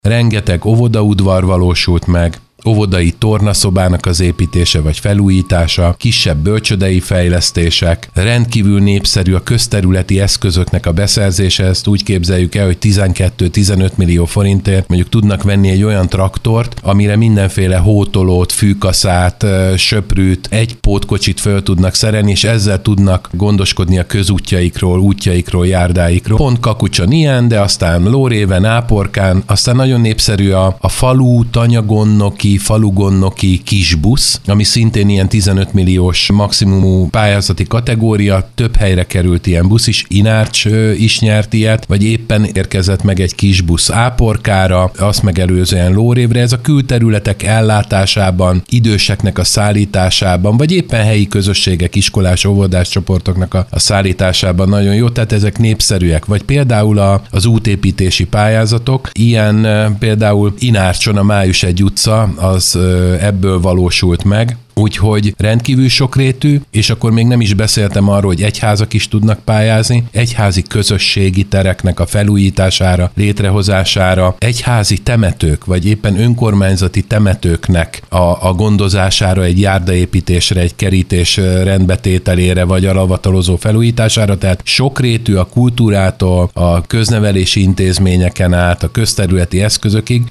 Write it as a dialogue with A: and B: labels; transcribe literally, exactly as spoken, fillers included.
A: rengeteg óvodaudvar valósult meg, óvodai tornaszobának az építése vagy felújítása, kisebb bölcsődei fejlesztések, rendkívül népszerű a közterületi eszközöknek a beszerzése, ezt úgy képzeljük el, hogy tizenkét-tizenöt millió forintért mondjuk tudnak venni egy olyan traktort, amire mindenféle hótolót, fűkaszát, söprűt, egy pótkocsit föl tudnak szerelni, és ezzel tudnak gondoskodni a közútjaikról, útjaikról, járdáikról. Pont Kakucson ilyen, de aztán Lóréven, Áporkán, aztán nagyon népszerű a, a falu, tanyagonnoki, falugonnoki kisbusz, ami szintén ilyen tizenöt milliós maximumú pályázati kategória, több helyre került ilyen busz is, Inárcs is nyert ilyet, vagy éppen érkezett meg egy kisbusz Áporkára, azt megelőzően Lórévre, ez a külterületek ellátásában, időseknek a szállításában, vagy éppen helyi közösségek, iskolás, óvodás csoportoknak a, a szállításában nagyon jó, tehát ezek népszerűek, vagy például a, az útépítési pályázatok, ilyen például Inárcson a Május egy utca, az ebből valósult meg, úgyhogy rendkívül sokrétű, és akkor még nem is beszéltem arról, hogy egyházak is tudnak pályázni, egyházi közösségi tereknek a felújítására, létrehozására, egyházi temetők, vagy éppen önkormányzati temetőknek a, a gondozására, egy járdaépítésre, egy kerítés rendbetételére, vagy a ravatalozó felújítására, tehát sokrétű a kultúrától, a köznevelési intézményeken át, a közterületi eszközökig,